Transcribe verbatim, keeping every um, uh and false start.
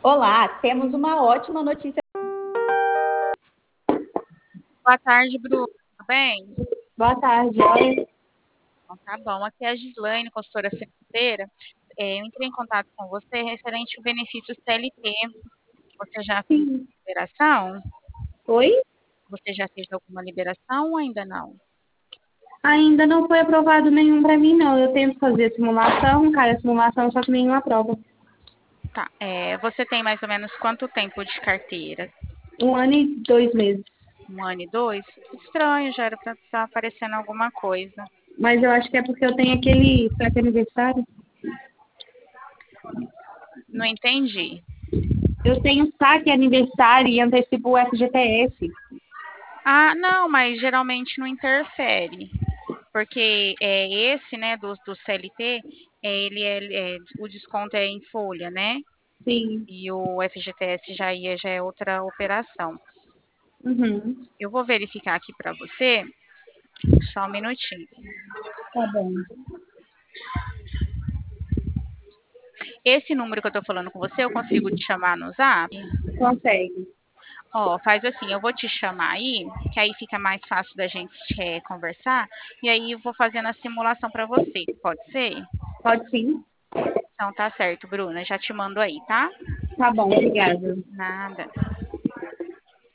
Olá, temos uma ótima notícia. Boa tarde, Bruno. Tudo bem? Boa tarde. Oi. Então, tá bom. Aqui é a Gislaine, consultora financeira. É, eu entrei em contato com você referente ao benefício C L T. Você já fez Sim. liberação? Oi? Você já fez alguma liberação ou ainda não? Ainda não foi aprovado nenhum para mim, não. Eu tento fazer simulação, cara, simulação, só que nenhuma aprova. Tá. É, você tem mais ou menos quanto tempo de carteira? Um ano e dois meses. Um ano e dois? Estranho, já era para estar aparecendo alguma coisa. Mas eu acho que é porque eu tenho aquele saque aniversário. Não entendi. Eu tenho saque aniversário e antecipo o F G T S. Ah, não, mas geralmente não interfere. Porque é, esse, né, do, do C L T, é, ele é, é- o desconto é em folha, né? Sim. E o F G T S já ia, já é outra operação. Uhum. Eu vou verificar aqui para você, só um minutinho. Tá bom. Esse número que eu tô falando com você, eu consigo te chamar no Zap? Consegue. Ó, faz assim, eu vou te chamar aí, que aí fica mais fácil da gente é, conversar, e aí eu vou fazendo a simulação para você, pode ser? Pode sim. Então tá certo, Bruna, já te mando aí, tá? Tá bom, obrigada. Nada.